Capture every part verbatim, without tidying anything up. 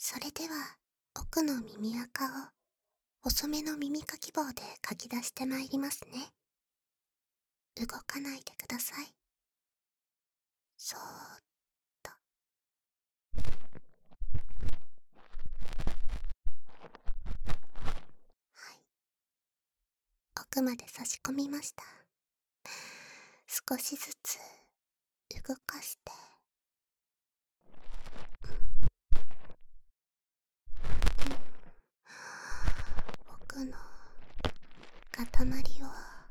それでは、奥の耳垢を細めの耳かき棒でかき出してまいりますね。動かないでください。そーっと。はい。奥まで差し込みました。少しずつ動かして。奥の塊を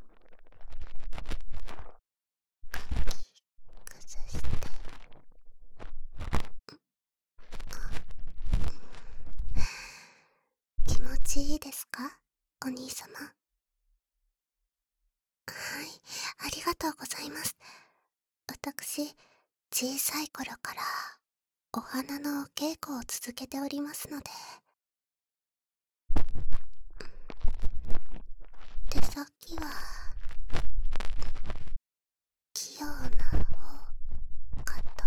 かき崩して。気持ちいいですか、お兄様。はい、ありがとうございます。私、小さい頃からお花のお稽古を続けておりますので、手先は器用な方かと。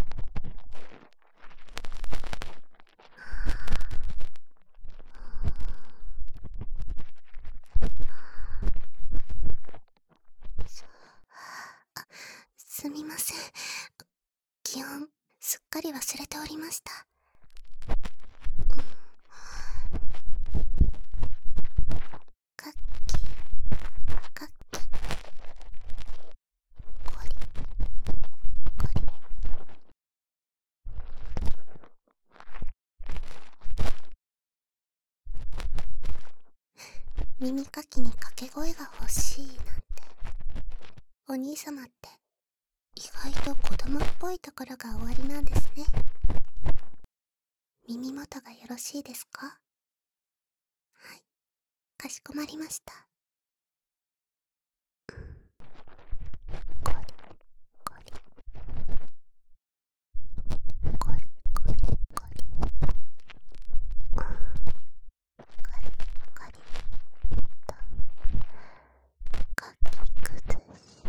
そう、あ、すみません。気温すっかり忘れておりました。かっきかっき、こりこり。耳かきに掛け声が欲しいなんて、お兄様って意外と子供っぽいところがおありなんですね。耳元がよろしいですか？はい、かしこまりました。こりこりこりこりこり、うん、こりこりとかき崩し、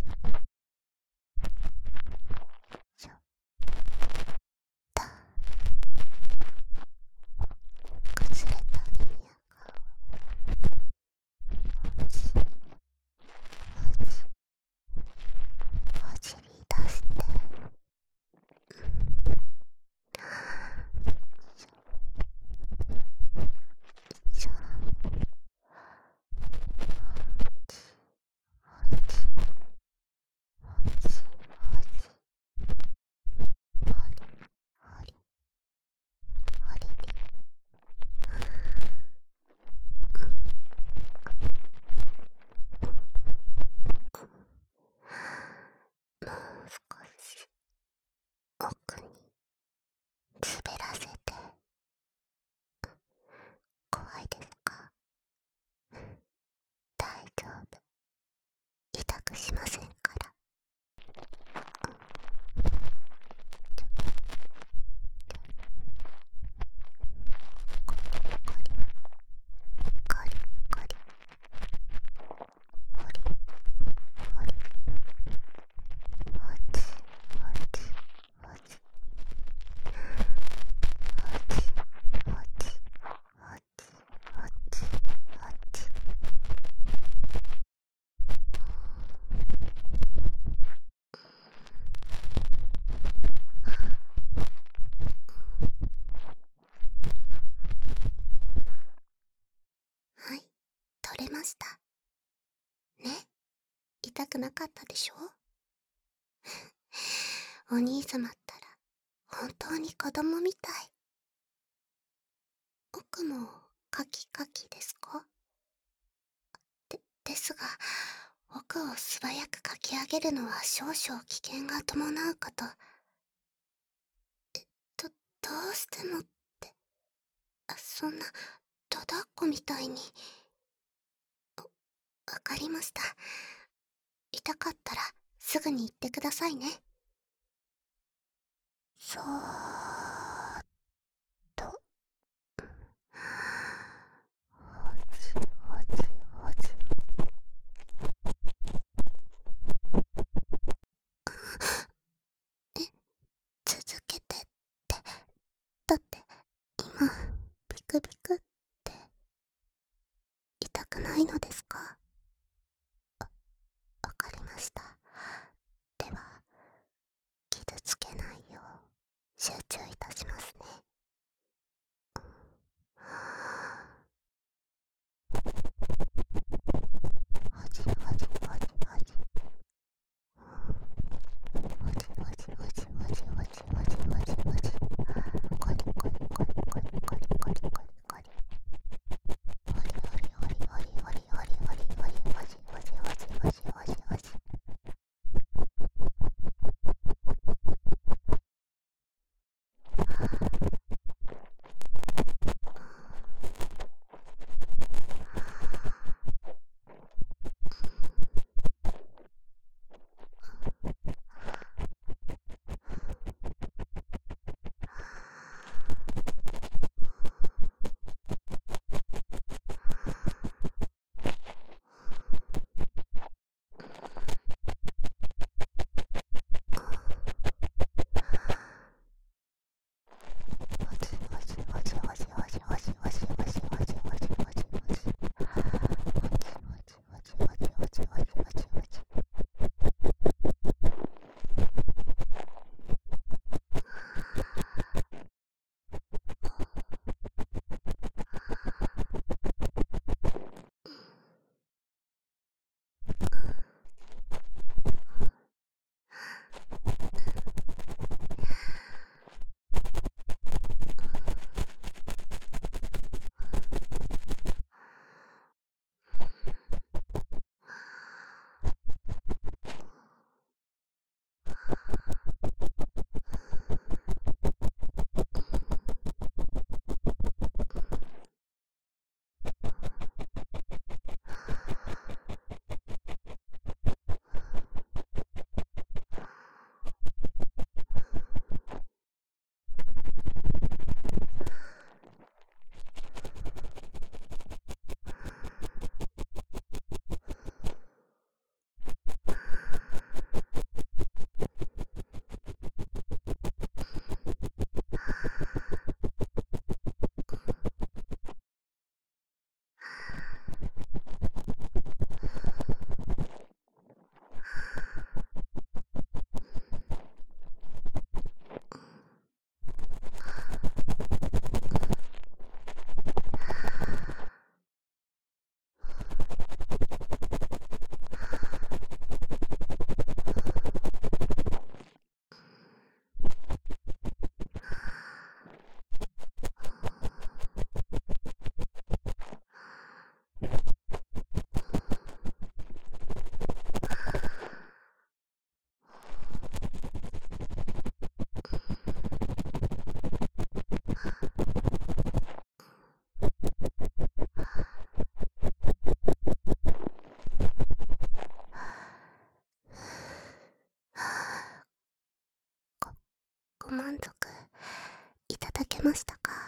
ちょっと崩れた耳垢をほじほじほじり出して、ちょちょほじほじほじほじ、ほりほりほりり。もう少し奥に滑らせて。怖いですか？大丈夫、痛くしませんから。コリコリコリコリ、ほりほりほじほじほじほじほじほじほじほじ。はい、取れましたね。痛くなかったでしょ？お兄様ったら本当に子供みたい。奥もカキカキですか？で、ですが、奥を素早くかき上げるのは少々危険が伴うかと。ど、どうしてもって、あ、そんな、どだっこみたいに。わかりました。痛かったらすぐに言ってくださいね。そーっと。ほじほじほじ。え、続けてって。だって、今、 クビクって痛くないのですか？わかりました。では、傷つけないよう集中いたしますね。はじはじはじはじ。はじはじはじはじはじはじはじはじ。コリコリコリコリコリコリコリコリ。ホリホリホリホリホリホリホリホリホジホジホジホジホジホジ。ご満足いただけましたか？